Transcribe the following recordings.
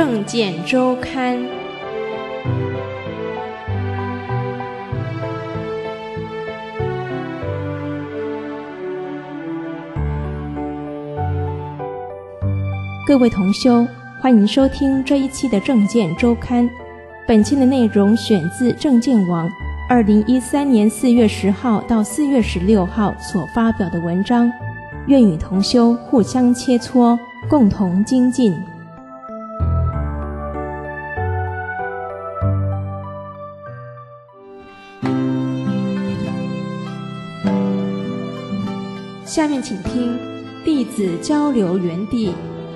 证件周刊》。各位同修，欢迎收听这一期的证件周刊。本期的内容选自证件网2013年4月10号到4月16号所发表的文章，愿与同修互相切磋，共同精进。下面请听弟子交流园地。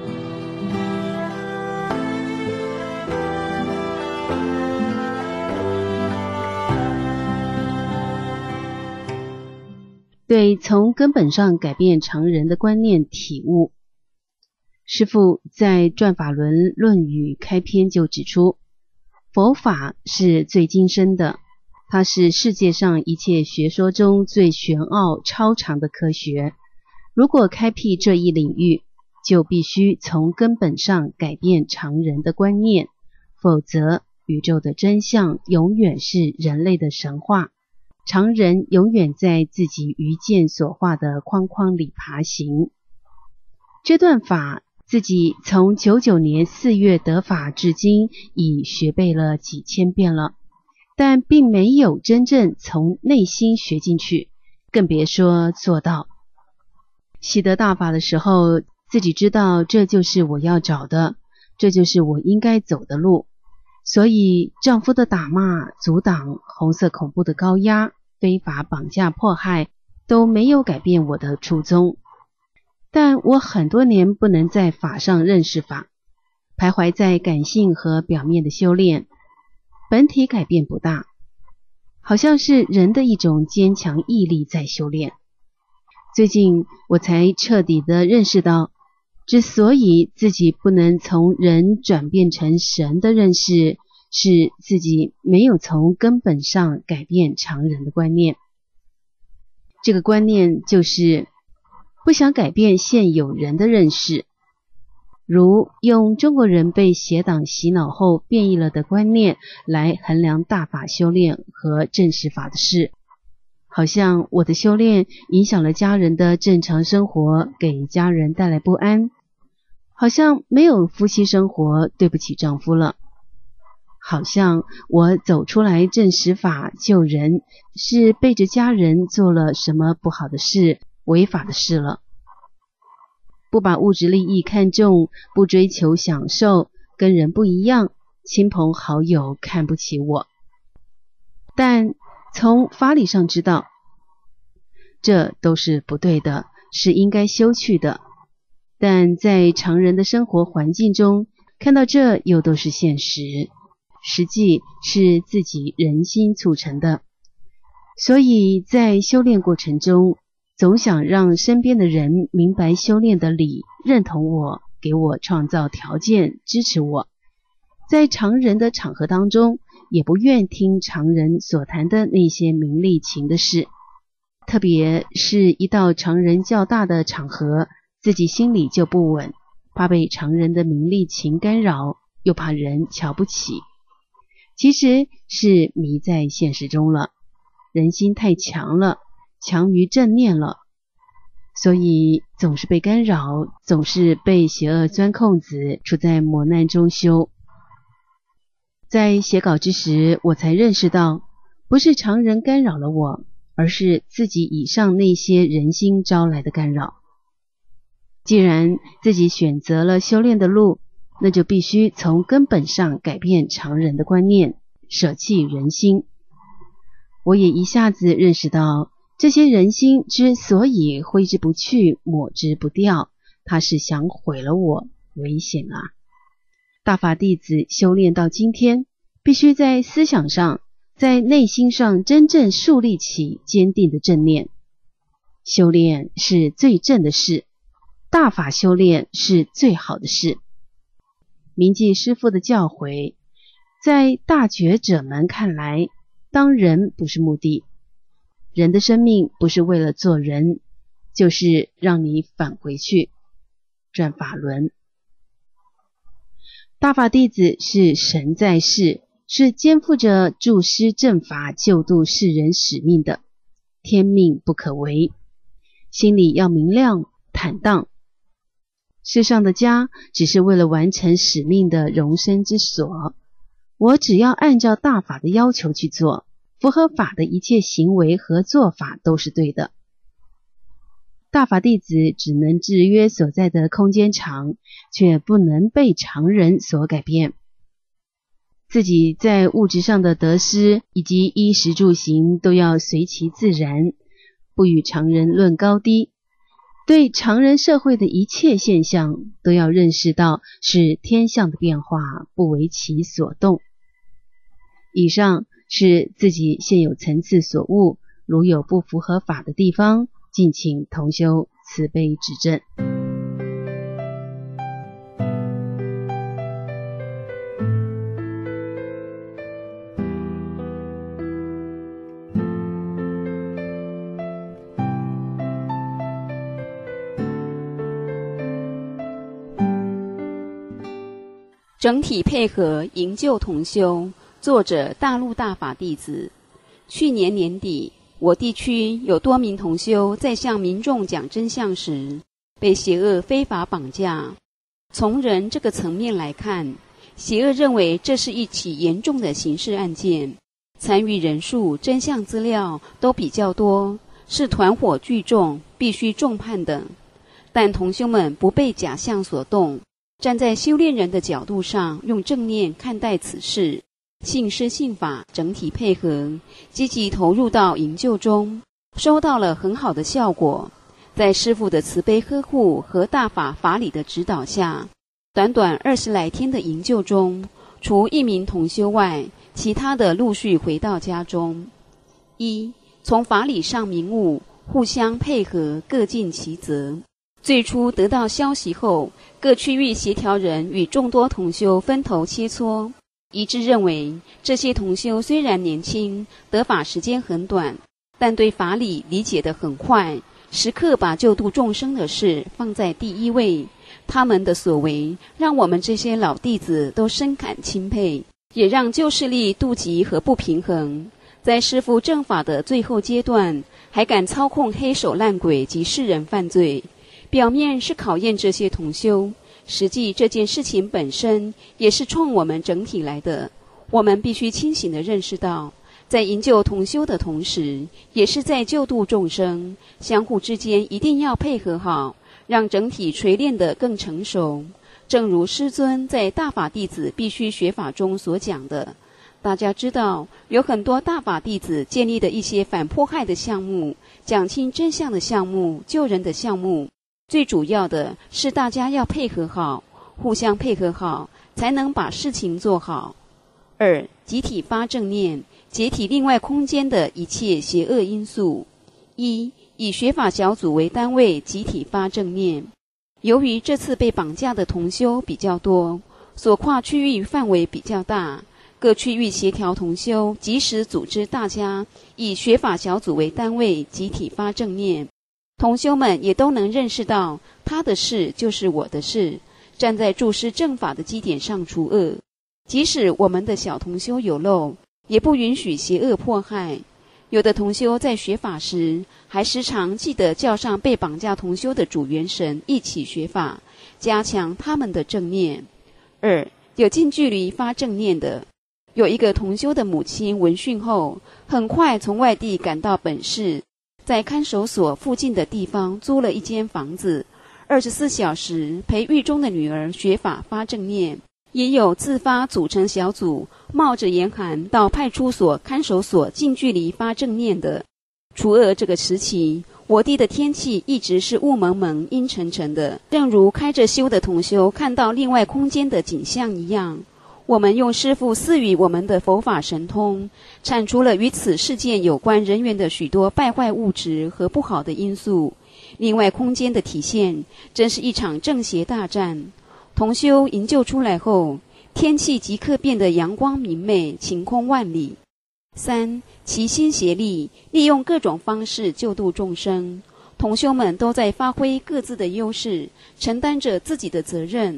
对从根本上改变常人的观念体悟。师父在《转法轮论语》开篇就指出，佛法是最精深的，它是世界上一切学说中最玄奥超常的科学。如果开辟这一领域，就必须从根本上改变常人的观念，否则宇宙的真相永远是人类的神话，常人永远在自己愚见所化的框框里爬行。这段法自己从99年4月得法至今已学背了几千遍了，但并没有真正从内心学进去，更别说做到。习得大法的时候，自己知道这就是我要找的，这就是我应该走的路。所以丈夫的打骂、阻挡、红色恐怖的高压、非法绑架迫害都没有改变我的初衷。但我很多年不能在法上认识法，徘徊在感性和表面的修炼，本体改变不大，好像是人的一种坚强毅力在修炼。最近我才彻底的认识到，之所以自己不能从人转变成神的认识，是自己没有从根本上改变常人的观念。这个观念就是不想改变现有人的认识，如用中国人被邪党洗脑后变异了的观念来衡量大法修炼和正实法的事。好像我的修炼影响了家人的正常生活，给家人带来不安，好像没有夫妻生活，对不起丈夫了。好像我走出来正实法救人，是背着家人做了什么不好的事、违法的事了。不把物质利益看重，不追求享受，跟人不一样，亲朋好友看不起我。但从法理上知道，这都是不对的，是应该修去的。但在常人的生活环境中，看到这又都是现实，实际是自己人心促成的。所以在修炼过程中，总想让身边的人明白修炼的理，认同我，给我创造条件，支持我。在常人的场合当中，也不愿听常人所谈的那些名利情的事，特别是一到常人较大的场合，自己心里就不稳，怕被常人的名利情干扰，又怕人瞧不起。其实是迷在现实中了，人心太强了，强于正念了，所以总是被干扰，总是被邪恶钻空子，处在磨难中修。在写稿之时，我才认识到，不是常人干扰了我，而是自己以上那些人心招来的干扰。既然自己选择了修炼的路，那就必须从根本上改变常人的观念，舍弃人心。我也一下子认识到，这些人心之所以挥之不去，抹之不掉，它是想毁了我，危险啊！大法弟子修炼到今天，必须在思想上，在内心上真正树立起坚定的正念。修炼是最正的事，大法修炼是最好的事。铭记师父的教诲，在大觉者们看来，当人不是目的，人的生命不是为了做人，就是让你返回去转法轮。 大法弟子是神在世，是肩负着助施正法、救度世人使命的，天命不可违，心里要明亮坦荡。世上的家只是为了完成使命的容身之所，我只要按照大法的要求去做，符合法的一切行为和做法都是对的。大法弟子只能制约所在的空间场，却不能被常人所改变。自己在物质上的得失以及衣食住行都要随其自然，不与常人论高低。对常人社会的一切现象都要认识到是天象的变化，不为其所动。以上是自己现有层次所悟，如有不符合法的地方，敬请同修慈悲指正。 整体配合营救同修，作者大陆大法弟子。去年年底，我地区有多名同修在向民众讲真相时，被邪恶非法绑架。从人这个层面来看，邪恶认为这是一起严重的刑事案件，参与人数、真相资料都比较多，是团伙聚众，必须重判等。但同修们不被假象所动，站在修炼人的角度上，用正念看待此事，信师信法，整体配合，积极投入到营救中，收到了很好的效果。在师父的慈悲呵护和大法法理的指导下，短短20来天的营救中，除1名同修外，其他的陆续回到家中。一、从法理上明悟，互相配合，各尽其责。最初得到消息后，各区域协调人与众多同修分头切磋，一致认为这些同修虽然年轻，得法时间很短，但对法理理解得很快，时刻把救度众生的事放在第一位。他们的所为让我们这些老弟子都深感钦佩，也让旧势力妒忌和不平衡。在师父正法的最后阶段，还敢操控黑手烂鬼及世人犯罪，表面是考验这些同修，实际这件事情本身也是冲我们整体来的。我们必须清醒地认识到，在营救同修的同时，也是在救度众生，相互之间一定要配合好，让整体锤炼得更成熟。正如师尊在大法弟子必须学法中所讲的，大家知道有很多大法弟子建立的一些反迫害的项目，讲清真相的项目，救人的项目，最主要的是大家要配合好，互相配合好，才能把事情做好。2、集体发正念，解体另外空间的一切邪恶因素。1、以学法小组为单位集体发正念。由于这次被绑架的同修比较多，所跨区域范围比较大，各区域协调同修及时组织大家以学法小组为单位集体发正念。同修们也都能认识到，他的事就是我的事，站在助施正法的基点上除恶。即使我们的小同修有漏，也不允许邪恶迫害。有的同修在学法时，还时常记得叫上被绑架同修的主元神一起学法，加强他们的正念。2、有近距离发正念的。有一个同修的母亲闻讯后，很快从外地赶到本市，在看守所附近的地方租了一间房子，24小时陪狱中的女儿学法发正念。也有自发组成小组，冒着严寒到派出所、看守所近距离发正念的。初二这个时期，我地的天气一直是雾蒙蒙、阴沉沉的，正如开着修的同修看到另外空间的景象一样。我们用师父赐予我们的佛法神通，铲除了与此事件有关人员的许多败坏物质和不好的因素。另外空间的体现，真是一场正邪大战。同修营救出来后，天气即刻变得阳光明媚，晴空万里。3、齐心协力，利用各种方式救度众生。同修们都在发挥各自的优势，承担着自己的责任。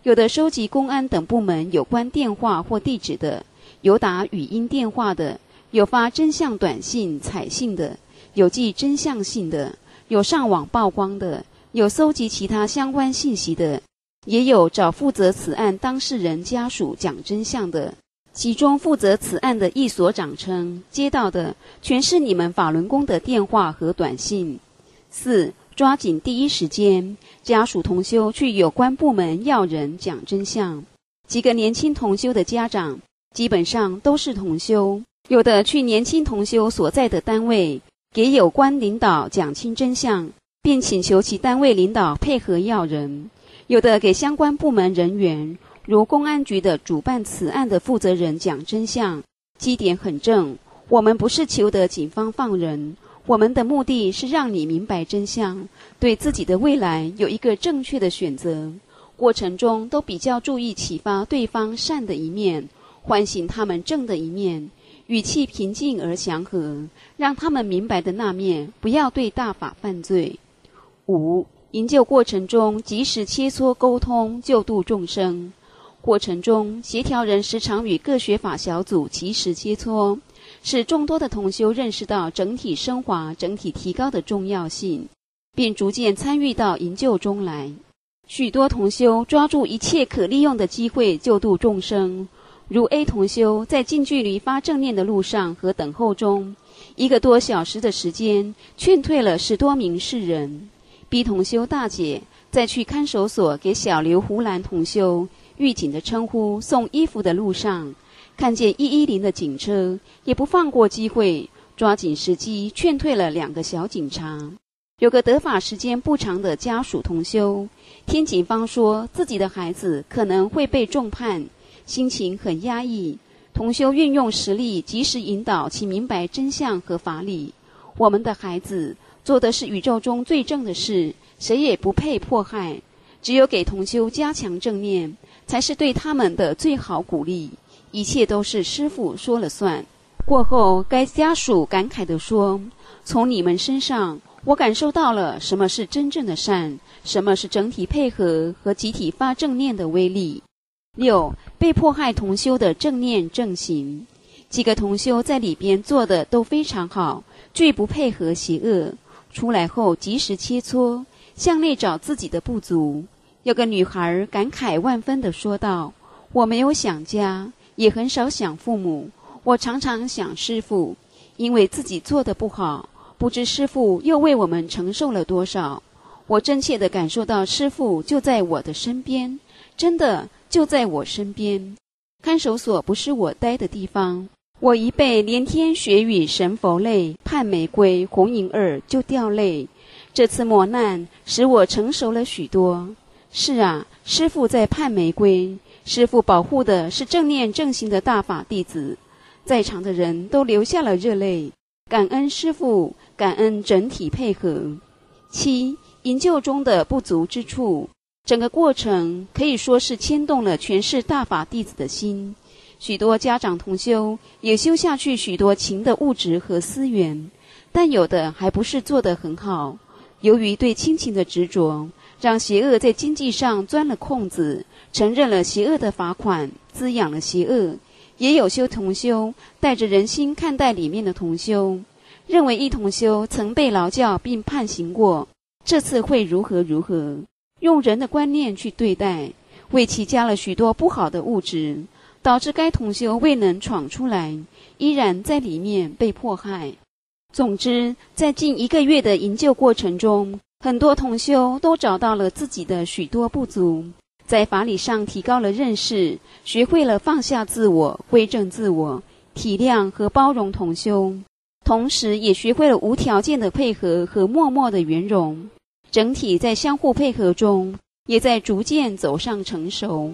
有的收集公安等部门有关电话或地址的，有打语音电话的，有发真相短信、彩信的，有寄真相信的，有上网曝光的，有搜集其他相关信息的，也有找负责此案当事人家属讲真相的。其中负责此案的一所长称，接到的全是你们法轮功的电话和短信。4. 抓紧第一时间，家属同修去有关部门要人讲真相。几个年轻同修的家长基本上都是同修，有的去年轻同修所在的单位给有关领导讲清真相，并请求其单位领导配合要人，有的给相关部门人员如公安局的主办此案的负责人讲真相。基点很正，我们不是求得警方放人，我们的目的是让你明白真相，对自己的未来有一个正确的选择。过程中都比较注意启发对方善的一面，唤醒他们正的一面，语气平静而祥和，让他们明白的那面不要对大法犯罪。5. 营救过程中及时切磋沟通，救度众生。过程中协调人时常与各学法小组及时切磋，使众多的同修认识到整体升华、整体提高的重要性，并逐渐参与到营救中来。许多同修抓住一切可利用的机会救度众生，如 A 同修在近距离发正念的路上和等候中，1个多小时的时间劝退了10多名世人。B 同修大姐在去看守所给小刘胡兰同修狱警的称呼送衣服的路上，看见110的警车，也不放过机会，抓紧时机劝退了2个小警察。有个得法时间不长的家属同修，听警方说自己的孩子可能会被重判，心情很压抑。同修运用实力及时引导其明白真相和法理。我们的孩子做的是宇宙中最正的事，谁也不配迫害，只有给同修加强正念，才是对他们的最好鼓励。一切都是师父说了算。过后该家属感慨地说，从你们身上我感受到了什么是真正的善，什么是整体配合和集体发正念的威力。6. 被迫害同修的正念正行。几个同修在里边做的都非常好，拒不配合邪恶，出来后及时切磋，向内找自己的不足。有个女孩感慨万分地说道，我没有想家，也很少想父母，我常常想师父，因为自己做得不好，不知师父又为我们承受了多少。我真切地感受到师父就在我的身边，真的就在我身边。看守所不是我待的地方，我一被连天雪雨神佛泪，盼玫瑰红银儿就掉泪。这次磨难使我成熟了许多。是啊，师父在盼玫瑰，师父保护的是正念正行的大法弟子，在场的人都流下了热泪，感恩师父，感恩整体配合。7. 营救中的不足之处。整个过程可以说是牵动了全市大法弟子的心，许多家长同修也修下去许多情的物质和资源，但有的还不是做得很好。由于对亲情的执着，让邪恶在经济上钻了空子，承认了邪恶的罚款，滋养了邪恶。也有修同修带着人心看待里面的同修，认为一同修曾被劳教并判刑过，这次会如何如何，用人的观念去对待，为其加了许多不好的物质，导致该同修未能闯出来，依然在里面被迫害。总之，在近1个月的营救过程中，很多同修都找到了自己的许多不足，在法理上提高了认识，学会了放下自我，归正自我，体谅和包容同修，同时也学会了无条件的配合和默默的圆融。整体在相互配合中，也在逐渐走上成熟。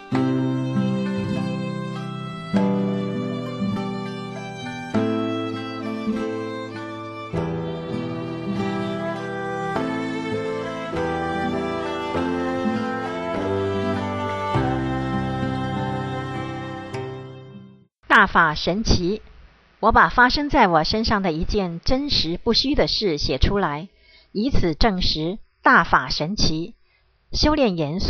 大法神奇，我把发生在我身上的一件真实不虚的事写出来，以此证实大法神奇。修炼严肃，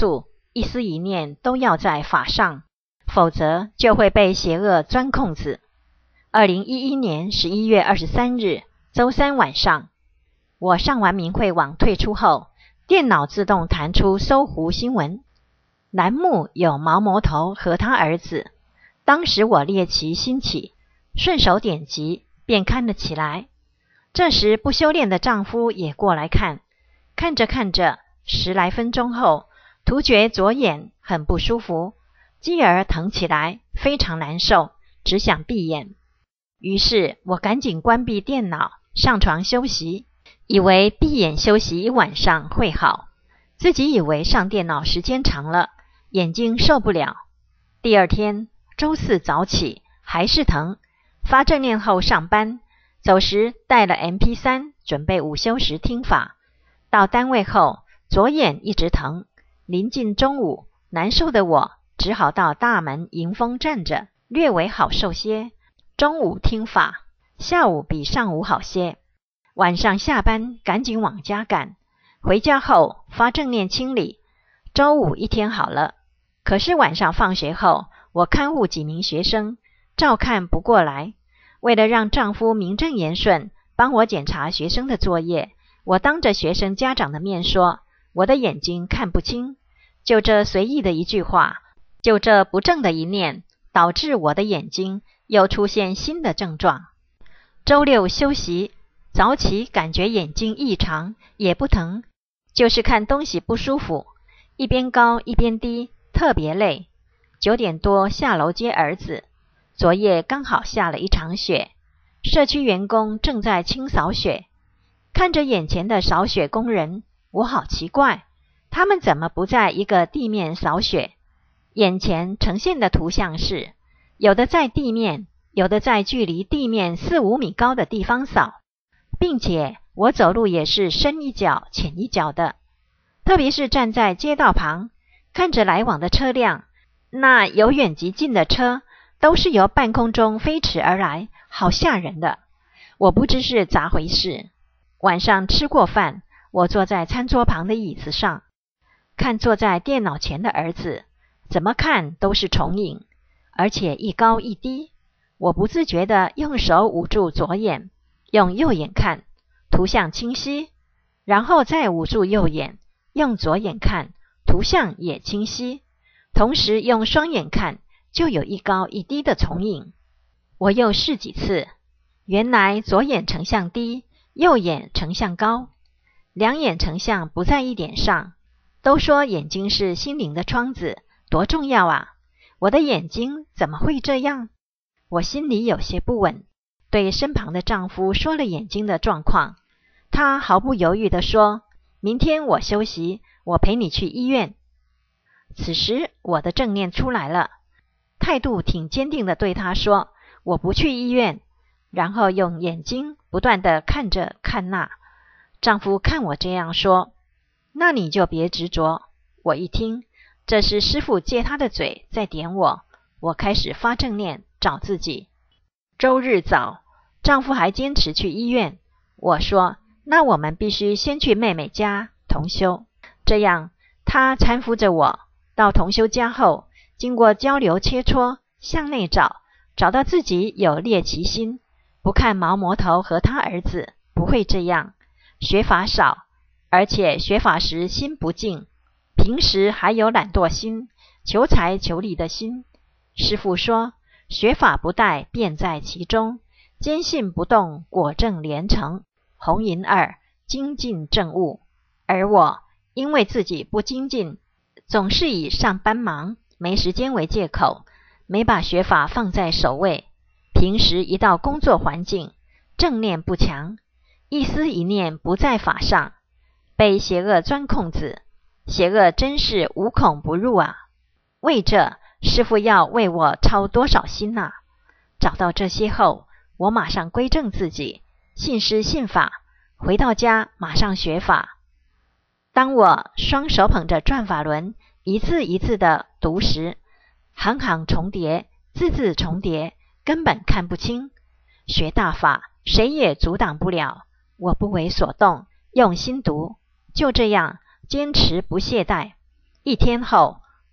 一思一念都要在法上，否则就会被邪恶钻空子。2011年11月23日周三晚上，我上完明慧网退出后，电脑自动弹出搜狐新闻，栏目有毛魔头和他儿子。当时我猎奇兴起，顺手点击便看了起来。这时不修炼的丈夫也过来看，看着看着10来分钟后，突觉左眼很不舒服，继而疼起来，非常难受，只想闭眼。于是我赶紧关闭电脑，上床休息，以为闭眼休息一晚上会好。自己以为上电脑时间长了，眼睛受不了。第二天周四早起还是疼，发正念后上班，走时带了 MP3 准备午休时听法。到单位后左眼一直疼，临近中午，难受的我只好到大门迎风站着，略为好受些。中午听法，下午比上午好些。晚上下班赶紧往家赶，回家后发正念清理，周五一天好了。可是晚上放学后，我看护几名学生，照看不过来。为了让丈夫名正言顺帮我检查学生的作业，我当着学生家长的面说，我的眼睛看不清。就这随意的一句话，就这不正的一念，导致我的眼睛又出现新的症状。周六休息，早起感觉眼睛异常，也不疼，就是看东西不舒服，一边高一边低，特别累。9点多下楼接儿子，昨夜刚好下了一场雪，社区员工正在清扫雪。看着眼前的扫雪工人，我好奇怪，他们怎么不在一个地面扫雪？眼前呈现的图像是，有的在地面，有的在距离地面4、5米高的地方扫，并且我走路也是深一脚浅一脚的。特别是站在街道旁，看着来往的车辆，那由远及近的车都是由半空中飞驰而来，好吓人的。我不知是咋回事。晚上吃过饭，我坐在餐桌旁的椅子上，看坐在电脑前的儿子，怎么看都是重影，而且一高一低。我不自觉地用手捂住左眼，用右眼看，图像清晰，然后再捂住右眼，用左眼看，图像也清晰，同时用双眼看，就有一高一低的重影。我又试几次，原来左眼成像低，右眼成像高，两眼成像不在一点上。都说眼睛是心灵的窗子，多重要啊！我的眼睛怎么会这样？我心里有些不稳，对身旁的丈夫说了眼睛的状况。他毫不犹豫地说，明天我休息，我陪你去医院。此时我的正念出来了，态度挺坚定地对他说，我不去医院，然后用眼睛不断地看着看那。丈夫看我这样说，那你就别执着。我一听，这是师父借他的嘴在点我，我开始发正念找自己。周日早，丈夫还坚持去医院，我说那我们必须先去妹妹家同修。这样他搀扶着我到同修家后，经过交流切磋，向内找到自己有猎奇心，不看毛魔头和他儿子，不会这样。学法少，而且学法时心不静，平时还有懒惰心，求财求利的心。师父说，学法不殆，便在其中，坚信不动，果证连成。红银二，精进正悟。而我因为自己不精进，总是以上班忙没时间为借口，没把学法放在首位。平时一到工作环境，正念不强，一思一念不在法上，被邪恶钻空子，邪恶真是无孔不入啊！为这，师父要为我操多少心啊！找到这些后，我马上归正自己，信师信法，回到家马上学法。当我双手捧着转法轮，一字一字的读时，行行重叠，字字重叠，根本看不清。学大法，谁也阻挡不了。我不为所动，用心读，就这样坚持不懈怠。1天后，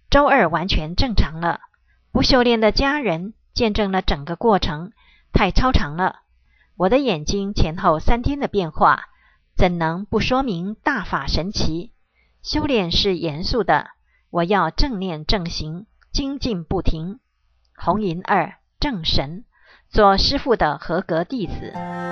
周二完全正常了。不修炼的家人见证了整个过程，太超常了。我的眼睛前后3天的变化，怎能不说明大法神奇？修炼是严肃的，我要正念正行，精进不停。红银2正神，做师父的合格弟子。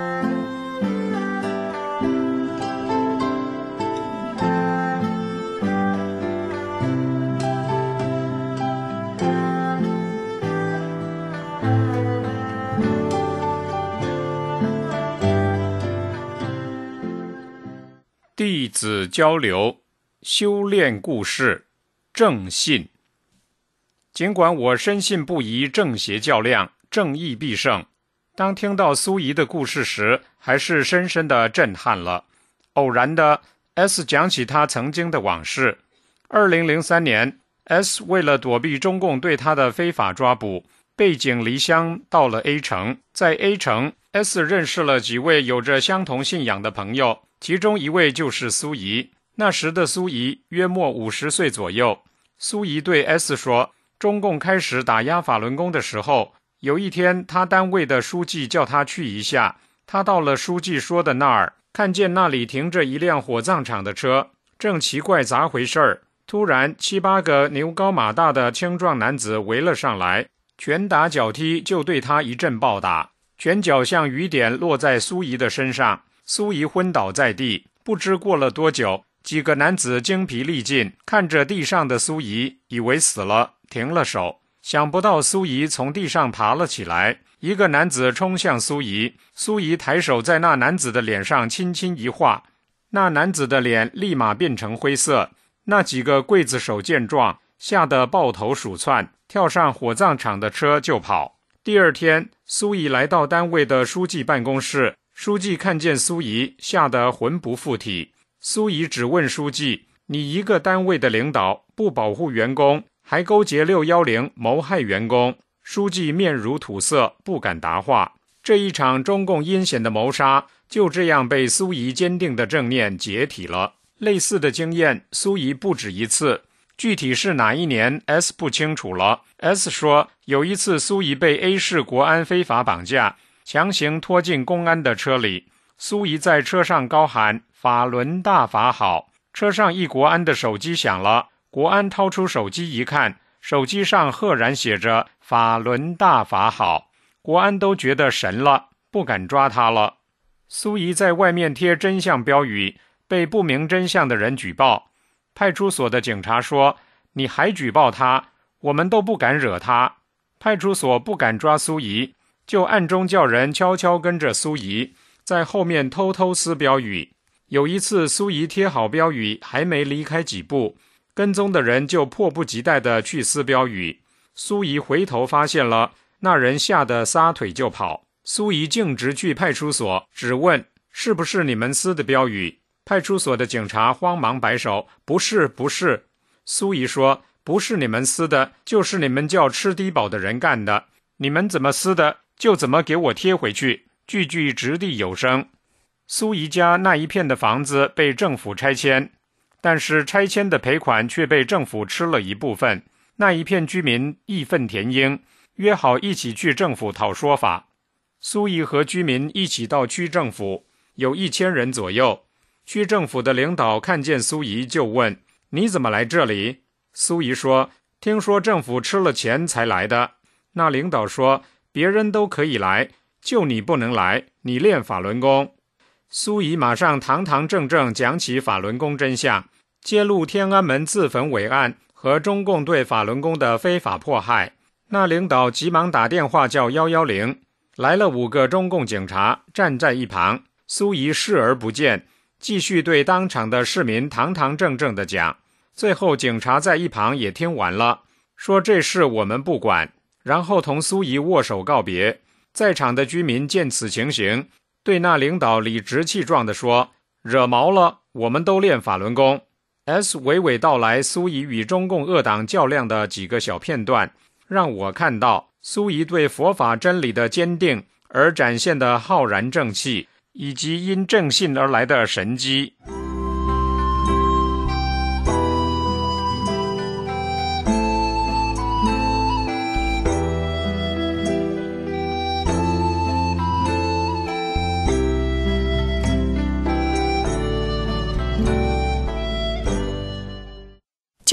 弟子交流修炼故事正信。尽管我深信不疑正邪较量，正义必胜，当听到苏怡的故事时，还是深深的震撼了。偶然的 S 讲起他曾经的往事。2003年 S 为了躲避中共对他的非法抓捕，背井离乡到了 A 城。在 A 城 S 认识了几位有着相同信仰的朋友，其中一位就是苏怡。那时的苏怡约莫50岁左右。苏怡对 S 说，中共开始打压法轮功的时候，有一天他单位的书记叫他去一下，他到了书记说的那儿，看见那里停着一辆火葬场的车，正奇怪咋回事儿，突然7、8个牛高马大的青壮男子围了上来，拳打脚踢，就对他一阵暴打，拳脚像雨点落在苏怡的身上，苏怡昏倒在地。不知过了多久，几个男子精疲力尽，看着地上的苏怡，以为死了，停了手。想不到苏怡从地上爬了起来，一个男子冲向苏怡，苏怡抬手在那男子的脸上轻轻一划，那男子的脸立马变成灰色。那几个刽子手见状，吓得抱头鼠窜，跳上火葬场的车就跑。第二天，苏怡来到单位的书记办公室，书记看见苏怡，吓得魂不附体。苏怡只问书记，你一个单位的领导，不保护员工，还勾结610谋害员工。书记面如土色，不敢答话。这一场中共阴险的谋杀，就这样被苏怡坚定的正念解体了。类似的经验，苏怡不止一次，具体是哪一年 S 不清楚了。S 说，有一次苏怡被 A 市国安非法绑架，强行拖进公安的车里，苏怡在车上高喊法轮大法好。车上一国安的手机响了，国安掏出手机一看，手机上赫然写着法轮大法好。国安都觉得神了，不敢抓他了。苏怡在外面贴真相标语，被不明真相的人举报。派出所的警察说，你还举报他，我们都不敢惹他。派出所不敢抓苏怡，就暗中叫人悄悄跟着苏怡，在后面偷偷撕标语。有一次苏怡贴好标语，还没离开几步，跟踪的人就迫不及待地去撕标语。苏怡回头发现了，那人吓得撒腿就跑。苏怡径直去派出所，只问是不是你们撕的标语。派出所的警察慌忙摆手，不是不是。苏怡说，不是你们撕的，就是你们叫吃低保的人干的，你们怎么撕的就怎么给我贴回去，句句掷地有声。苏怡家那一片的房子被政府拆迁，但是拆迁的赔款却被政府吃了一部分。那一片居民义愤填膺，约好一起去政府讨说法。苏怡和居民一起到区政府，有1000人左右。区政府的领导看见苏怡就问，你怎么来这里？苏怡说，听说政府吃了钱才来的。那领导说，别人都可以来，就你不能来，你练法轮功。苏怡马上堂堂正正讲起法轮功真相，揭露天安门自焚伟案和中共对法轮功的非法迫害。那领导急忙打电话叫110，来了5个中共警察站在一旁，苏怡视而不见，继续对当场的市民堂堂正正地讲。最后警察在一旁也听完了，说这事我们不管，然后同苏怡握手告别。在场的居民见此情形，对那领导理直气壮地说，惹毛了，我们都练法轮功。 S 娓娓道来苏怡与中共恶党较量的几个小片段，让我看到苏怡对佛法真理的坚定而展现的浩然正气，以及因正信而来的神机。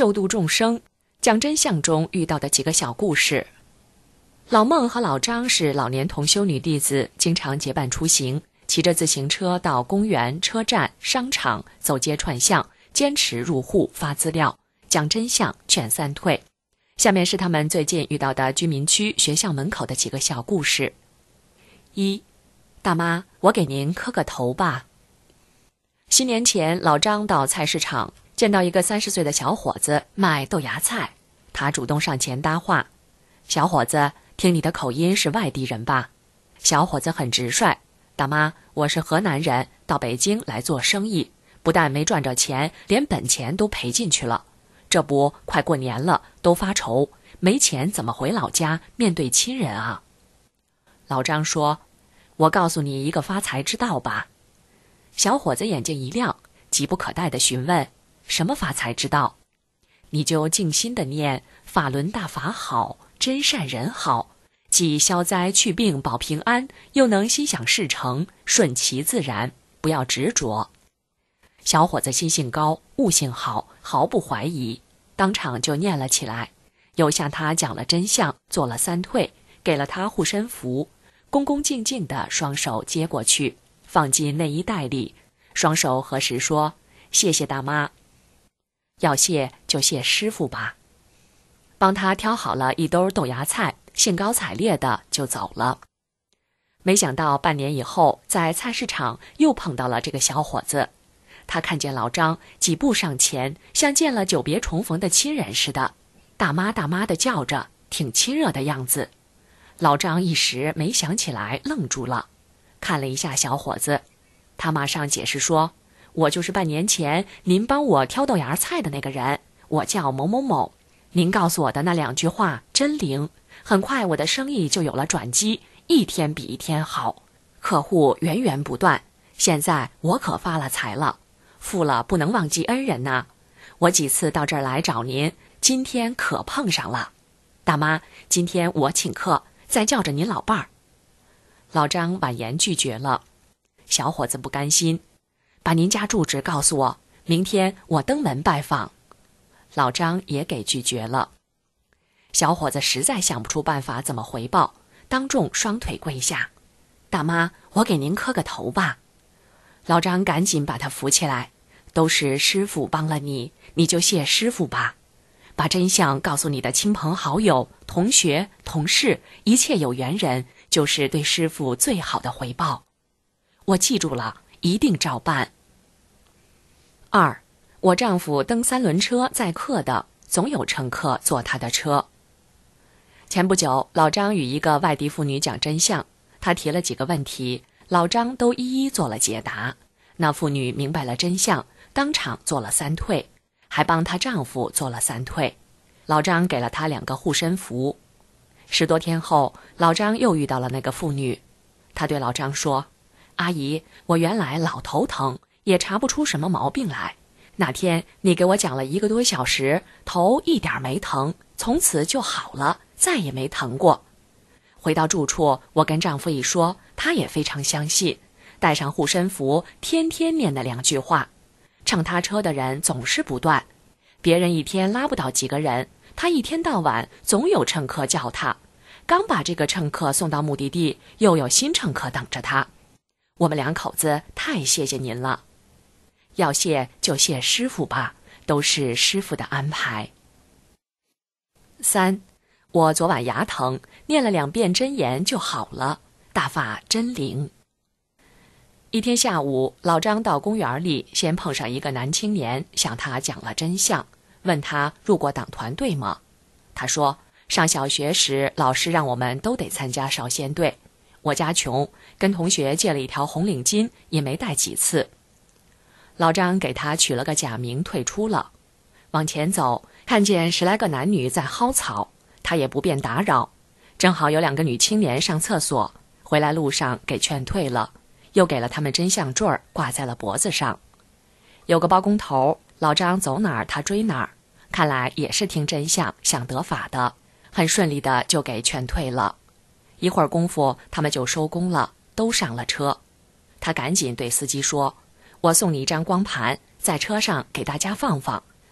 救度众生，讲真相中遇到的几个小故事。老孟和老张是老年同修女弟子，经常结伴出行，骑着自行车到公园、车站、商场走街串巷，坚持入户发资料，讲真相，劝三退。下面是他们最近遇到的居民区、学校门口的几个小故事。一，大妈，我给您磕个头吧。新年前，老张到菜市场见到一个30岁的小伙子卖豆芽菜，他主动上前搭话：“小伙子，听你的口音是外地人吧？”小伙子很直率：“大妈，我是河南人，到北京来做生意，不但没赚着钱，连本钱都赔进去了。这不，快过年了，都发愁，没钱怎么回老家面对亲人啊？”老张说：“我告诉你一个发财之道吧。”小伙子眼睛一亮，急不可待地询问：“什么发财之道？”“你就静心地念法轮大法好，真善人好，既消灾去病保平安，又能心想事成，顺其自然，不要执着。”小伙子心性高，悟性好，毫不怀疑，当场就念了起来，又向他讲了真相，做了3退，给了他护身符，恭恭敬敬地双手接过去，放进内衣袋里，双手合十说：“谢谢大妈。”“要谢就谢师傅吧。”帮他挑好了一兜豆芽菜，兴高采烈的就走了。没想到半年以后，在菜市场又碰到了这个小伙子。他看见老张，几步上前，像见了久别重逢的亲人似的，大妈大妈的叫着，挺亲热的样子。老张一时没想起来，愣住了，看了一下小伙子，他马上解释说：“我就是半年前您帮我挑豆芽菜的那个人，我叫某某某。您告诉我的那2句话真灵，很快我的生意就有了转机，一天比一天好，客户源源不断。现在我可发了财了，富了不能忘记恩人呐。我几次到这儿来找您，今天可碰上了。大妈，今天我请客，再叫着您老伴儿。”老张婉言拒绝了。小伙子不甘心：“把您家住址告诉我，明天我登门拜访。”老张也给拒绝了。小伙子实在想不出办法怎么回报，当众双腿跪下：“大妈，我给您磕个头吧。”老张赶紧把他扶起来：“都是师傅帮了你，你就谢师傅吧。把真相告诉你的亲朋好友、同学、同事，一切有缘人，就是对师傅最好的回报。我记住了，一定照办。”2，我丈夫蹬3轮车载客的，总有乘客坐他的车。前不久，老张与一个外地妇女讲真相，他提了几个问题，老张都一一做了解答。那妇女明白了真相，当场做了3退，还帮她丈夫做了3退。老张给了她2个护身符。10多天后，老张又遇到了那个妇女，他对老张说：“阿姨，我原来老头疼，也查不出什么毛病来。那天你给我讲了1个多小时，头一点没疼，从此就好了，再也没疼过。”回到住处，我跟丈夫一说，他也非常相信，带上护身符，天天念那2句话。乘他车的人总是不断，别人一天拉不到几个人，他一天到晚总有乘客叫他。刚把这个乘客送到目的地，又有新乘客等着他。我们2口子太谢谢您了。要谢就谢师傅吧，都是师傅的安排。3，我昨晚牙疼，念了2遍真言就好了，大法真灵。一天下午，老张到公园里，先碰上一个男青年，向他讲了真相，问他入过党团队吗？他说，上小学时老师让我们都得参加少先队，我家穷，跟同学借了一条红领巾，也没带几次。老张给他取了个假名，退出了。往前走，看见10来个男女在薅草，他也不便打扰。正好有2个女青年上厕所，回来路上给劝退了，又给了他们真相坠儿挂在了脖子上。有个包工头，老张走哪儿他追哪儿，看来也是听真相想得法的，很顺利的就给劝退了。一会儿功夫，他们就收工了，都上了车。他赶紧对司机说：“我送你一张光盘，在车上给大家放放，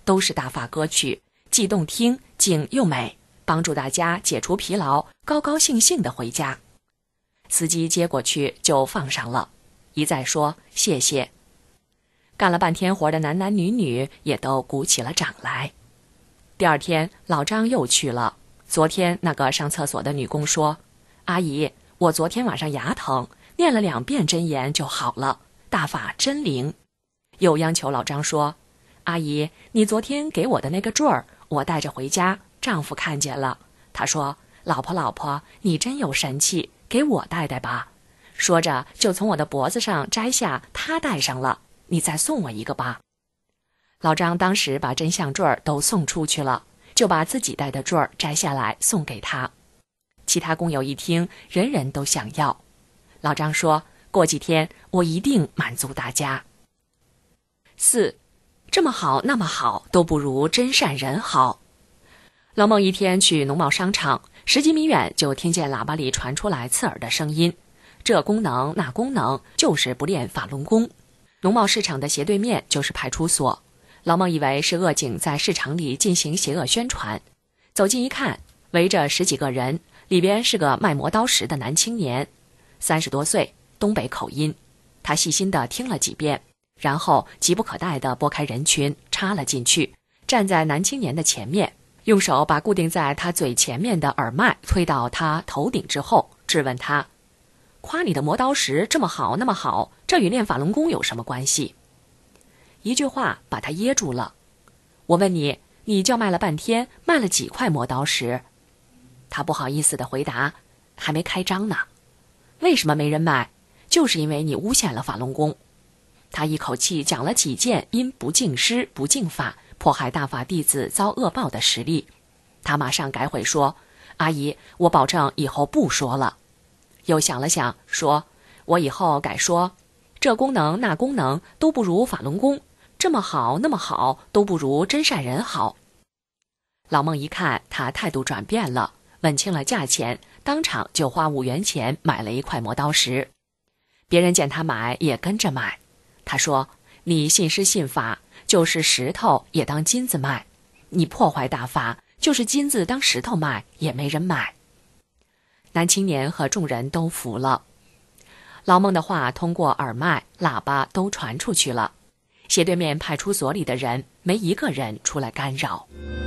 都是大法歌曲，既动听，景又美，帮助大家解除疲劳，高高兴兴地回家。司机接过去就放上了，一再说谢谢。干了半天活的男男女女也都鼓起了掌来。第二天老张又去了，昨天那个上厕所的女工说，阿姨，我昨天晚上牙疼，念了2遍真言就好了，大法真灵。又央求老张说，阿姨，你昨天给我的那个坠儿，我带着回家，丈夫看见了，他说，老婆，你真有神气，给我戴戴吧。说着就从我的脖子上摘下，他戴上了，你再送我一个吧。老张当时把真相坠儿都送出去了，就把自己戴的坠儿摘下来送给他。其他工友一听，人人都想要。老张说，过几天我一定满足大家。4. 这么好那么好，都不如真善人好。老孟一天去农贸商场，10几米远就听见喇叭里传出来刺耳的声音，这功能那功能，就是不练法轮功。农贸市场的斜对面就是派出所，老孟以为是恶警在市场里进行邪恶宣传，走近一看，围着10几个人，里边是个卖磨刀石的男青年，30多岁，东北口音。他细心地听了几遍，然后急不可待地拨开人群，插了进去，站在男青年的前面，用手把固定在他嘴前面的耳麦推到他头顶之后，质问他，夸你的磨刀石这么好那么好，这与练法轮功有什么关系？一句话把他噎住了。我问你，你叫卖了半天，卖了几块磨刀石？他不好意思地回答，还没开张呢。为什么没人买？就是因为你诬陷了法轮功。他一口气讲了几件因不敬师不敬法迫害大法弟子遭恶报的实例。他马上改悔说，阿姨，我保证以后不说了。又想了想说，我以后改说，这功能那功能都不如法轮功，这么好那么好，都不如真善人好。老孟一看他态度转变了，问清了价钱，当场就花5元钱买了一块磨刀石。别人见他买也跟着买。他说，你信师信法，就是石头也当金子卖，你破坏大法，就是金子当石头卖，也没人买。男青年和众人都服了。老孟的话通过耳麦、喇叭都传出去了，斜对面派出所里的人没一个人出来干扰。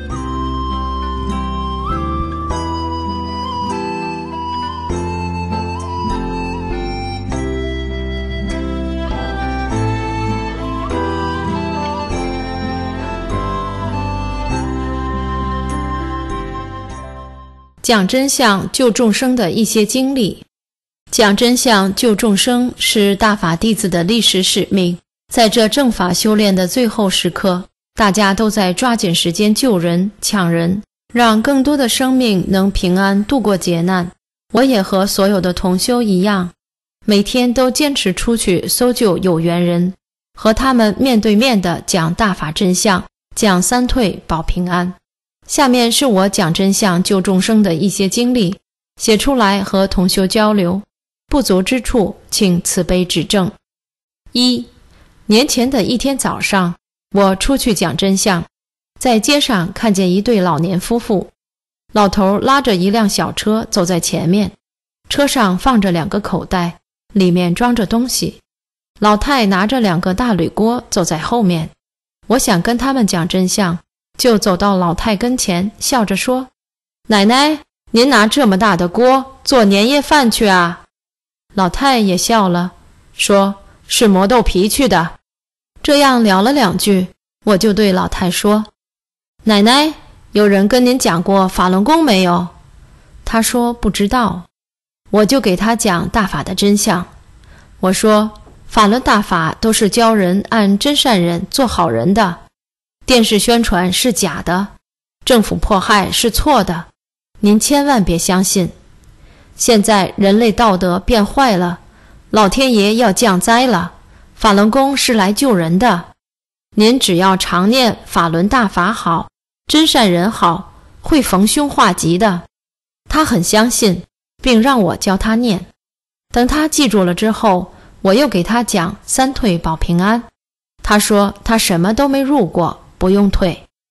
讲真相救众生的一些经历。讲真相救众生是大法弟子的历史使命，在这正法修炼的最后时刻，大家都在抓紧时间救人、抢人，让更多的生命能平安度过劫难。我也和所有的同修一样，每天都坚持出去搜救有缘人，和他们面对面地讲大法真相，讲三退保平安。下面是我讲真相救众生的一些经历，写出来和同修交流，不足之处请慈悲指正。1年前的一天早上，我出去讲真相，在街上看见一对老年夫妇，老头拉着一辆小车走在前面，车上放着2个口袋，里面装着东西。老太拿着2个大铝锅走在后面，我想跟他们讲真相，就走到老太跟前，笑着说，奶奶，您拿这么大的锅做年夜饭去啊？老太也笑了，说是磨豆皮去的。这样聊了2句，我就对老太说，奶奶，有人跟您讲过法轮功没有？她说不知道。我就给她讲大法的真相。我说，法轮大法都是教人按真善人做好人的，电视宣传是假的，政府迫害是错的，您千万别相信。现在人类道德变坏了，老天爷要降灾了，法轮功是来救人的，您只要常念法轮大法好，真善人好，会逢凶化吉的。他很相信，并让我教他念。等他记住了之后，我又给他讲三退保平安。他说他什么都没入过，不用退。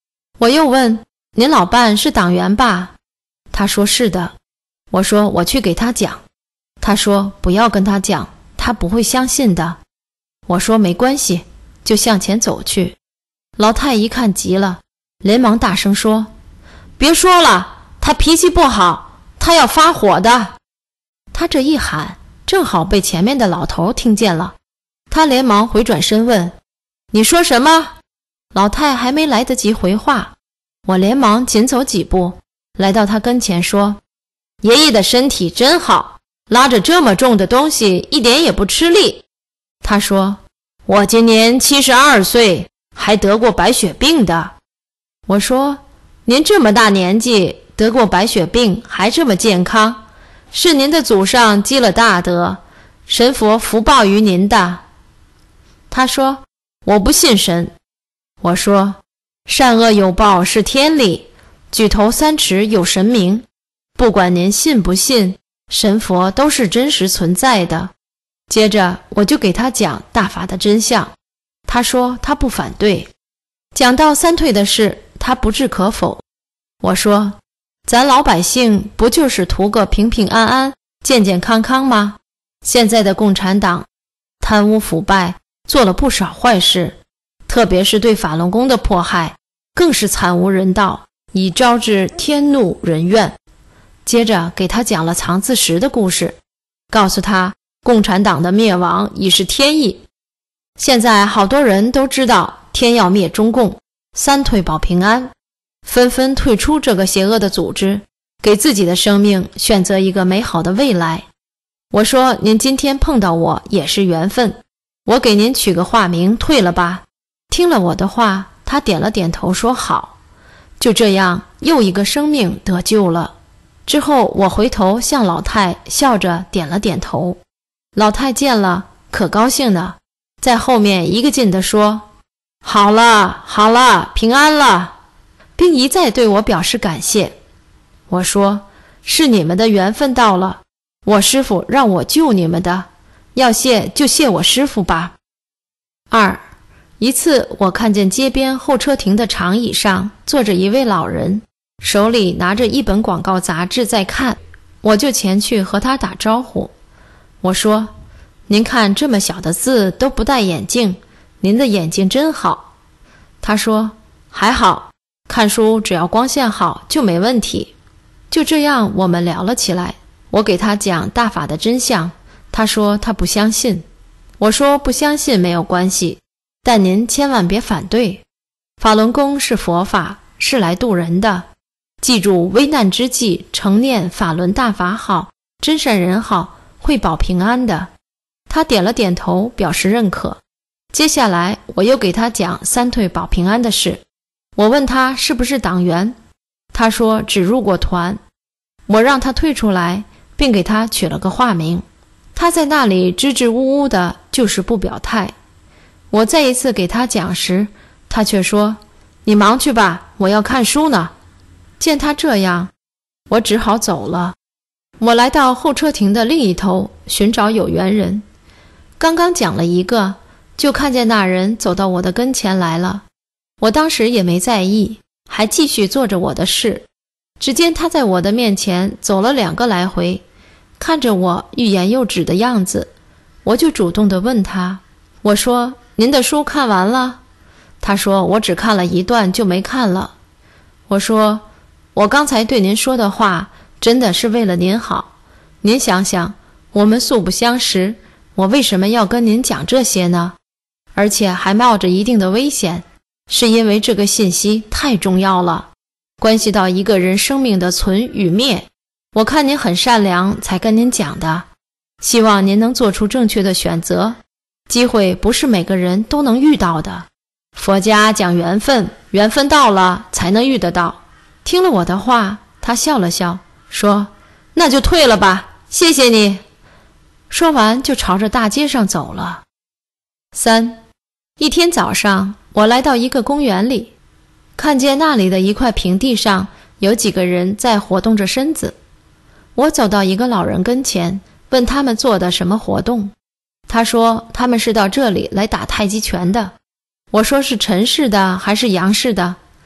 我又问：您老伴是党员吧？他说是的。我说我去给他讲。他说不要跟他讲，他不会相信的。我说没关系，就向前走去。老太一看急了，连忙大声说：别说了，他脾气不好，他要发火的。他这一喊，正好被前面的老头听见了。他连忙回转身问：你说什么？老太还没来得及回话，我连忙紧走几步，来到他跟前说：爷爷的身体真好，拉着这么重的东西一点也不吃力。他说：我今年72岁，还得过白血病的。我说：您这么大年纪得过白血病还这么健康，是您的祖上积了大德，神佛福报于您的。他说：我不信神。我说：善恶有报是天理，举头三尺有神明，不管您信不信，神佛都是真实存在的。接着我就给他讲大法的真相，他说他不反对。讲到三退的事，他不置可否。我说：咱老百姓不就是图个平平安安、健健康康吗？现在的共产党贪污腐败，做了不少坏事，特别是对法轮功的迫害，更是惨无人道，已招致天怒人怨。接着给他讲了藏字石的故事，告诉他共产党的灭亡已是天意。现在好多人都知道天要灭中共，三退保平安，纷纷退出这个邪恶的组织，给自己的生命选择一个美好的未来。我说您今天碰到我也是缘分，我给您取个化名退了吧。听了我的话，他点了点头说好。就这样又一个生命得救了。之后我回头向老太笑着点了点头，老太见了可高兴呢，在后面一个劲地说：好了好了，平安了，并一再对我表示感谢。我说：是你们的缘分到了，我师父让我救你们的，要谢就谢我师父吧。二，一次我看见街边候车亭的长椅上坐着一位老人，手里拿着一本广告杂志在看，我就前去和他打招呼。我说：您看这么小的字都不戴眼镜，您的眼睛真好。他说：还好，看书只要光线好就没问题。就这样我们聊了起来，我给他讲大法的真相，他说他不相信。我说不相信没有关系，但您千万别反对，法轮功是佛法，是来度人的，记住危难之际常念法轮大法好，真善人好，会保平安的。他点了点头表示认可。接下来我又给他讲三退保平安的事，我问他是不是党员，他说只入过团。我让他退出来，并给他取了个化名。他在那里支支吾吾的，就是不表态。我再一次给他讲时，他却说：你忙去吧，我要看书呢。见他这样，我只好走了。我来到候车亭的另一头寻找有缘人，刚刚讲了一个，就看见那人走到我的跟前来了。我当时也没在意，还继续做着我的事。只见他在我的面前走了2个来回，看着我欲言又止的样子，我就主动地问他，我说：您的书看完了？他说：我只看了一段就没看了。我说：我刚才对您说的话真的是为了您好，您想想，我们素不相识，我为什么要跟您讲这些呢？而且还冒着一定的危险，是因为这个信息太重要了，关系到一个人生命的存与灭。我看您很善良才跟您讲的，希望您能做出正确的选择，机会不是每个人都能遇到的。佛家讲缘分，缘分到了才能遇得到。听了我的话，他笑了笑，说：那就退了吧，谢谢你。说完就朝着大街上走了。3，一天早上，我来到一个公园里，看见那里的一块平地上有几个人在活动着身子。我走到一个老人跟前，问他们做的什么活动。他说他们是到这里来打太极拳的。我说是陈氏的还是杨氏的？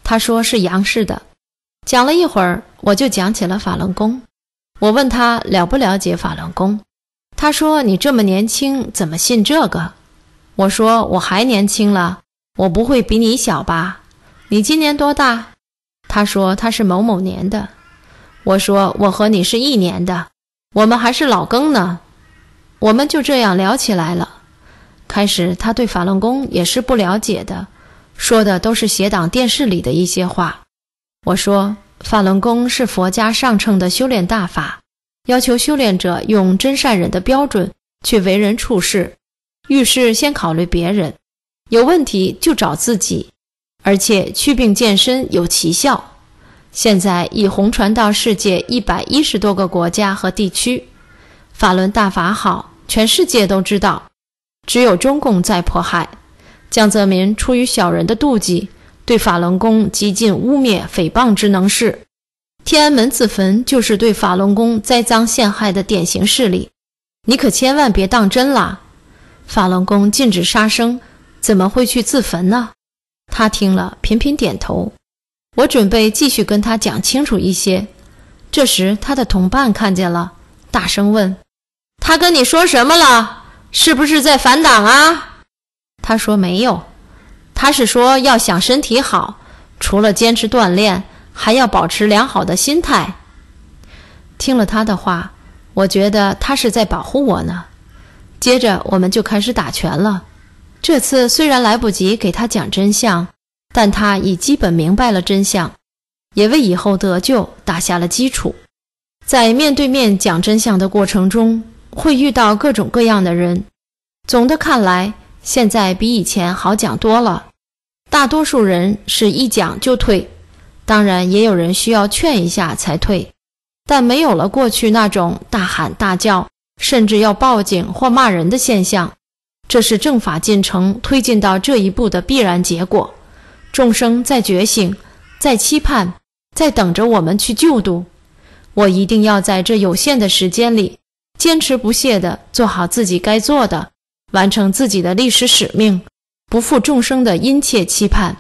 他说是杨氏的。讲了一会儿，我就讲起了法轮功。我问他了不了解法轮功，他说你这么年轻怎么信这个？我说我还年轻了，我不会比你小吧？你今年多大？他说他是某某年的。我说我和你是一年的，我们还是老庚呢。我们就这样聊起来了。开始他对法轮功也是不了解的，说的都是邪党电视里的一些话。我说法轮功是佛家上乘的修炼大法，要求修炼者用真善忍的标准去为人处事，遇事先考虑别人，有问题就找自己，而且祛病健身有奇效。现在已红传到世界110多个国家和地区，法轮大法好，全世界都知道。只有中共在迫害，江泽民出于小人的妒忌，对法轮功极尽污蔑诽谤之能事。天安门自焚就是对法轮功栽赃陷害的典型事例，你可千万别当真了。法轮功禁止杀生，怎么会去自焚呢？他听了频频点头。我准备继续跟他讲清楚一些，这时他的同伴看见了，大声问：他跟你说什么了？是不是在反党啊？他说没有，他是说要想身体好，除了坚持锻炼，还要保持良好的心态。听了他的话，我觉得他是在保护我呢。接着我们就开始打拳了。这次虽然来不及给他讲真相，但他已基本明白了真相，也为以后得救打下了基础。在面对面讲真相的过程中，会遇到各种各样的人，总的看来，现在比以前好讲多了。大多数人是一讲就退，当然也有人需要劝一下才退，但没有了过去那种大喊大叫，甚至要报警或骂人的现象。这是正法进程推进到这一步的必然结果。众生在觉醒，在期盼，在等着我们去救度。我一定要在这有限的时间里，坚持不懈地做好自己该做的，完成自己的历史使命，不负众生的殷切期盼。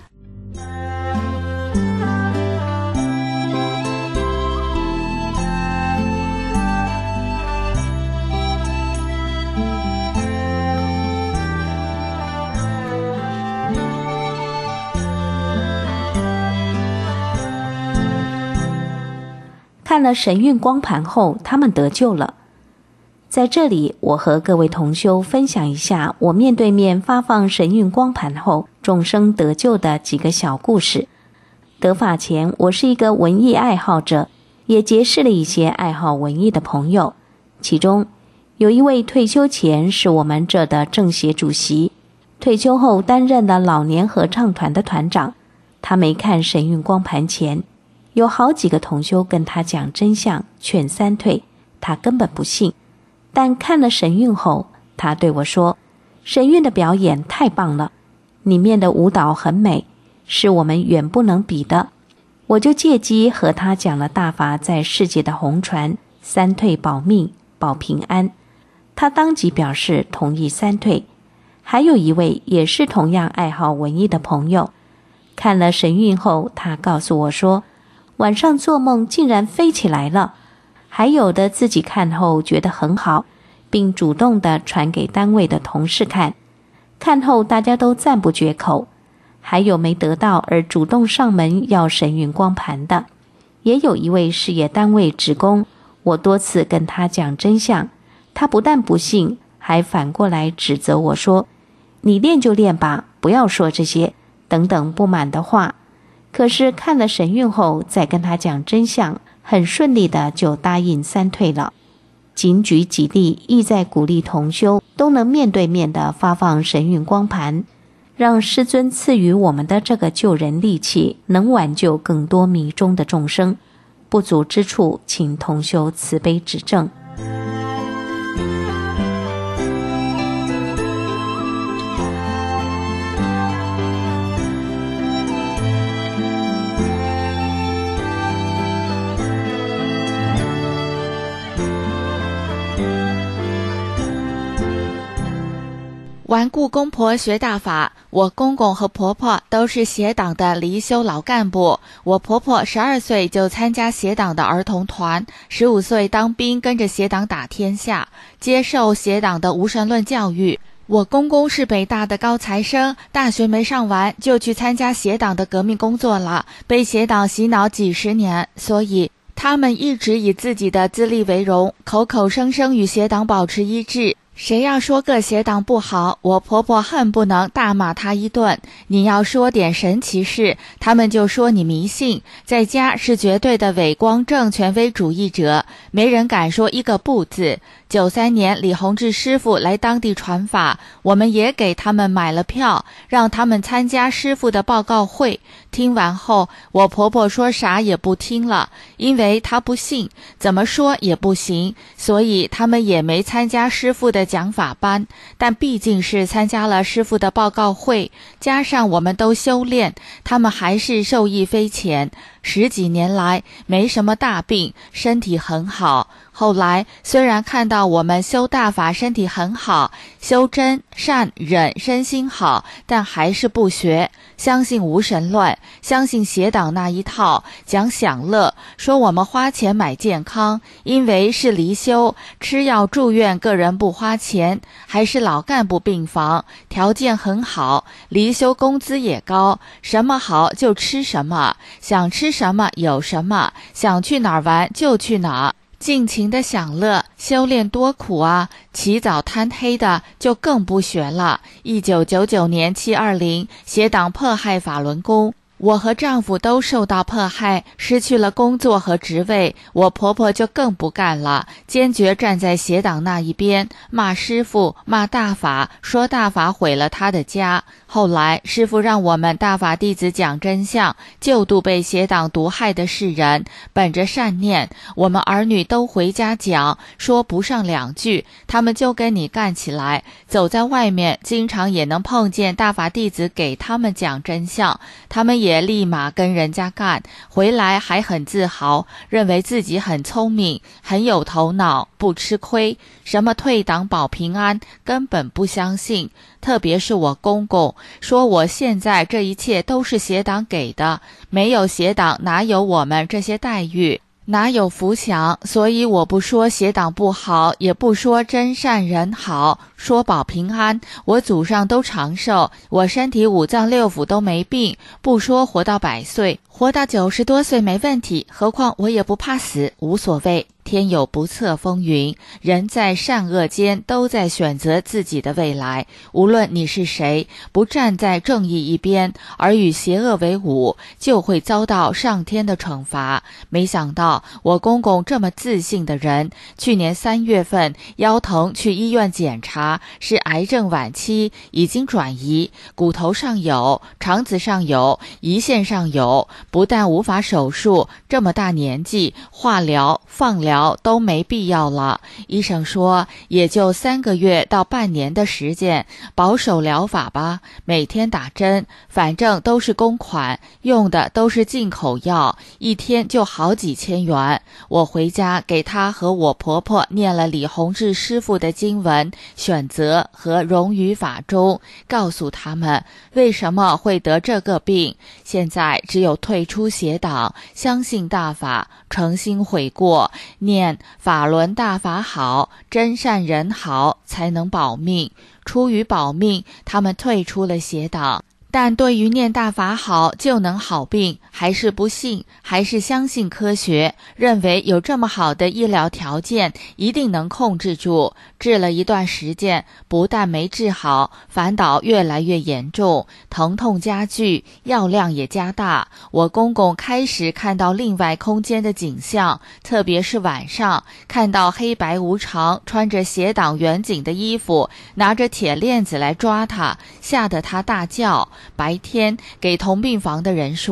看了神韵光盘后，他们得救了。在这里，我和各位同修分享一下我面对面发放神韵光盘后众生得救的几个小故事。得法前，我是一个文艺爱好者，也结识了一些爱好文艺的朋友。其中有一位退休前是我们这的政协主席，退休后担任了老年合唱团的团长。他没看神韵光盘前，有好几个同修跟他讲真相，劝三退，他根本不信。但看了神韵后，他对我说，神韵的表演太棒了，里面的舞蹈很美，是我们远不能比的。我就借机和他讲了大法在世界的红传，三退保命保平安。他当即表示同意三退。还有一位也是同样爱好文艺的朋友，看了神韵后，他告诉我说，晚上做梦竟然飞起来了，还有的自己看后觉得很好，并主动地传给单位的同事看，看后大家都赞不绝口。还有没得到而主动上门要神韵光盘的，也有一位事业单位职工，我多次跟他讲真相，他不但不信，还反过来指责我说，你练就练吧，不要说这些等等不满的话。可是看了神韵后再跟他讲真相，很顺利的就答应三退了。仅举几例，意在鼓励同修都能面对面的发放神韵光盘，让师尊赐予我们的这个救人利器能挽救更多迷中的众生。不足之处，请同修慈悲指正。 顽固公婆学大法， 我公公和婆婆都是协党的离休老干部。我婆婆12岁就参加协党的儿童团，15岁当兵，跟着协党打天下，接受协党的无神论教育。我公公是北大的高材生，大学没上完就去参加协党的革命工作了，被协党洗脑几十年，所以他们一直以自己的资历为荣，口口声声与协党保持一致。谁要说个协党不好，我婆婆恨不能大骂他一顿。你要说点神奇事，他们就说你迷信，在家是绝对的伪光正权威主义者，没人敢说一个不字。93年李洪志师傅来当地传法，我们也给他们买了票，让他们参加师傅的报告会。听完后，我婆婆说啥也不听了，因为她不信，怎么说也不行，所以他们也没参加师傅的讲法班。但毕竟是参加了师傅的报告会，加上我们都修炼，他们还是受益匪浅。10几年来没什么大病，身体很好。后来虽然看到我们修大法身体很好，修真善忍身心好，但还是不学，相信无神论，相信协党那一套，讲享乐，说我们花钱买健康，因为是离休，吃药住院个人不花钱，还是老干部病房，条件很好，离休工资也高，什么好就吃什么，想吃什么有什么，想去哪儿玩就去哪儿，尽情的享乐。修炼多苦啊，起早贪黑的就更不学了。1999年720，协党迫害法轮功，我和丈夫都受到迫害，失去了工作和职位，我婆婆就更不干了，坚决站在协党那一边，骂师父，骂大法，说大法毁了她的家。后来师父让我们大法弟子讲真相，救度被协党毒害的世人，本着善念，我们儿女都回家讲，说不上2句，他们就跟你干起来。走在外面经常也能碰见大法弟子给他们讲真相，他们也立马跟人家干，回来还很自豪，认为自己很聪明，很有头脑，不吃亏，什么退党保平安根本不相信。特别是我公公说，我现在这一切都是协党给的，没有协党哪有我们这些待遇，哪有福享，所以我不说协党不好，也不说真善人好，说保平安，我祖上都长寿，我身体5脏6腑都没病，不说活到100岁，活到90多岁没问题，何况我也不怕死，无所谓。天有不测风云，人在善恶间都在选择自己的未来。无论你是谁，不站在正义一边，而与邪恶为伍，就会遭到上天的惩罚。没想到我公公这么自信的人，去年3月份腰疼去医院检查，是癌症晚期，已经转移，骨头上有，肠子上有，胰腺上有，不但无法手术，这么大年纪，化疗、放疗都没必要了。医生说也就3个月到半年的时间，保守疗法吧，每天打针，反正都是公款，用的都是进口药，一天就好几千元。我回家给他和我婆婆念了李洪志师傅的经文选择和荣誉法中，告诉他们为什么会得这个病，现在只有退出邪党，相信大法，诚心悔过，念法轮大法好，真善人好，才能保命。出于保命，他们退出了邪党。但对于念大法好就能好病，还是不信，还是相信科学，认为有这么好的医疗条件，一定能控制住。治了一段时间，不但没治好，反倒越来越严重，疼痛加剧，药量也加大。我公公开始看到另外空间的景象，特别是晚上，看到黑白无常穿着邪党远景的衣服，拿着铁链子来抓他，吓得他大叫。白天给同病房的人说，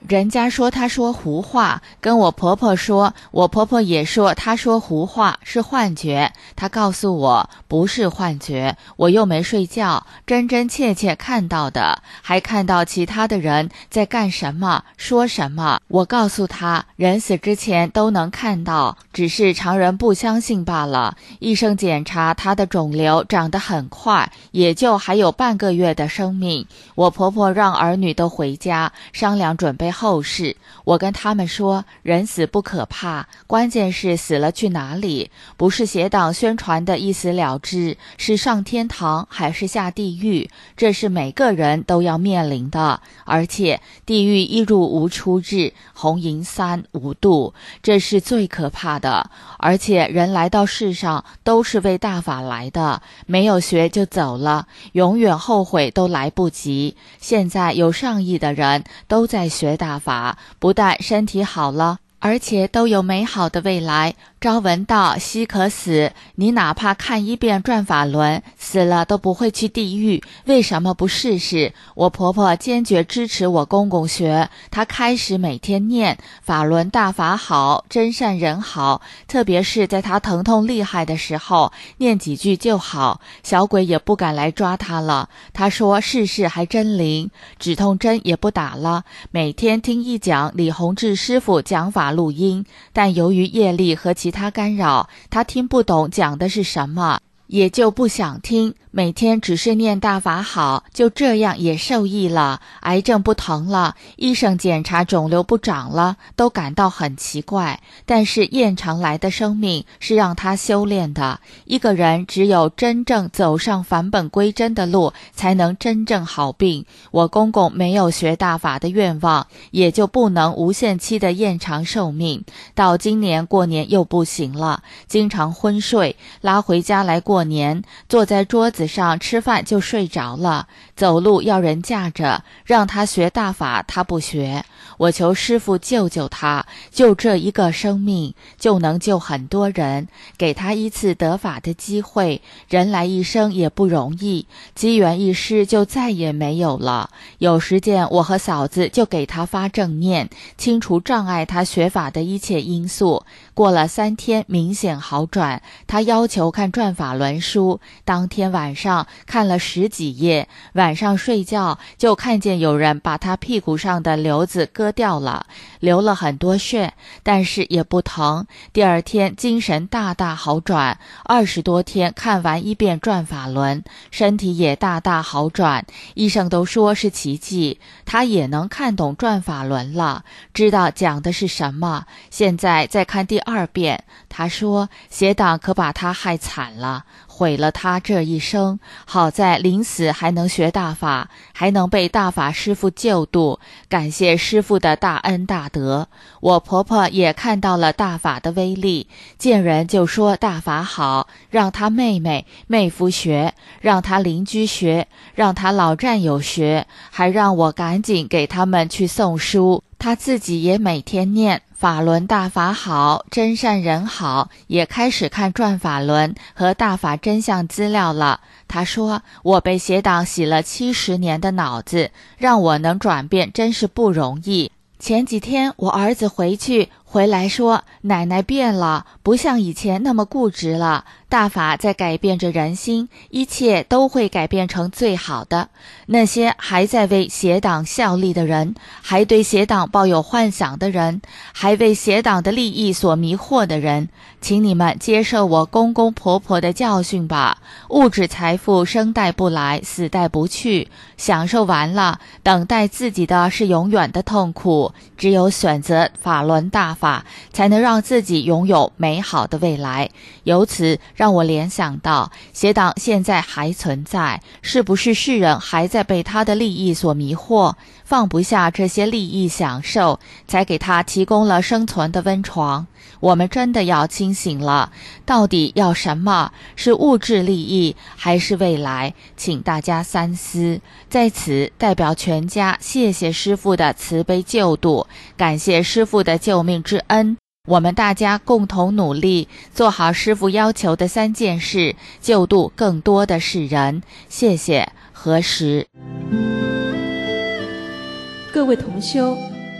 人家说他说胡话，跟我婆婆说，我婆婆也说他说胡话是幻觉，她告诉我不是幻觉，我又没睡觉，真真切切看到的，还看到其他的人在干什么说什么。我告诉她，人死之前都能看到，只是常人不相信罢了。医生检查她的肿瘤长得很快，也就还有半个月的生命。我婆婆让儿女都回家商量准备后事。我跟他们说，人死不可怕，关键是死了去哪里，不是邪党宣传的一死了之，是上天堂还是下地狱，这是每个人都要面临的。而且地狱一入无出日，红银三无度，这是最可怕的。而且人来到世上都是为大法来的，没有学就走了，永远后悔都来不及。现在有上亿的人都在学大法，不但身体好了，而且都有美好的未来。朝闻道，夕可死，你哪怕看一遍转法轮，死了都不会去地狱，为什么不试试？我婆婆坚决支持我公公学，她开始每天念法轮大法好，真善人好，特别是在她疼痛厉害的时候，念几句就好，小鬼也不敢来抓她了。她说试试还真灵，止痛针也不打了，每天听一讲李洪志师傅讲法录音，但由于业力和其他干扰，他听不懂讲的是什么，也就不想听，每天只是念大法好，就这样也受益了，癌症不疼了，医生检查肿瘤不长了，都感到很奇怪。但是验常来的生命是让他修炼的，一个人只有真正走上返本归真的路，才能真正好病。我公公没有学大法的愿望，也就不能无限期的延长寿命。到今年过年又不行了，经常昏睡，拉回家来过年，坐在桌子上吃饭就睡着了，走路要人架着，让他学大法他不学。我求师父救救他，就这一个生命就能救很多人，给他一次得法的机会。人来一生也不容易，机缘一失就再也没有了。有时间我和嫂子就给他发正念，清除障碍他学法的一切因素。过了3天明显好转，他要求看转法轮书，当天晚上看了10几页，晚上睡觉就看见有人把他屁股上的瘤子割掉了，流了很多血，但是也不疼。第二天精神大大好转，20多天看完一遍转法轮，身体也大大好转，医生都说是奇迹。他也能看懂转法轮了，知道讲的是什么。现在再看第2遍，他说邪党可把他害惨了，毁了他这一生，好在临死还能学大法，还能被大法师父救度，感谢师父的大恩大德。我婆婆也看到了大法的威力，见人就说大法好，让她妹夫学，让她邻居学，让她老战友学，还让我赶紧给他们去送书。她自己也每天念法轮大法好，真善人好，也开始看转法轮和大法真相资料了。他说我被邪党洗了70年的脑子，让我能转变真是不容易。前几天我儿子回来说，奶奶变了，不像以前那么固执了，大法在改变着人心，一切都会改变成最好的。那些还在为邪党效力的人，还对邪党抱有幻想的人，还为邪党的利益所迷惑的人，请你们接受我公公婆婆的教训吧。物质财富生带不来，死带不去，享受完了，等待自己的是永远的痛苦。只有选择法轮大法，才能让自己拥有美好的未来。由此让我联想到，邪党现在还存在，是不是世人还在被他的利益所迷惑，放不下这些利益享受，才给他提供了生存的温床。我们真的要清醒了，到底要什么？是物质利益还是未来？请大家三思。在此代表全家谢谢师父的慈悲救度，感谢师父的救命之恩。我们大家共同努力，做好师父要求的3件事，救度更多的世人。谢谢。何时？ 各位同修，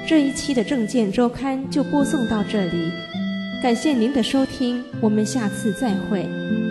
这一期的政见周刊就播送到这里，感谢您的收听，我们下次再会。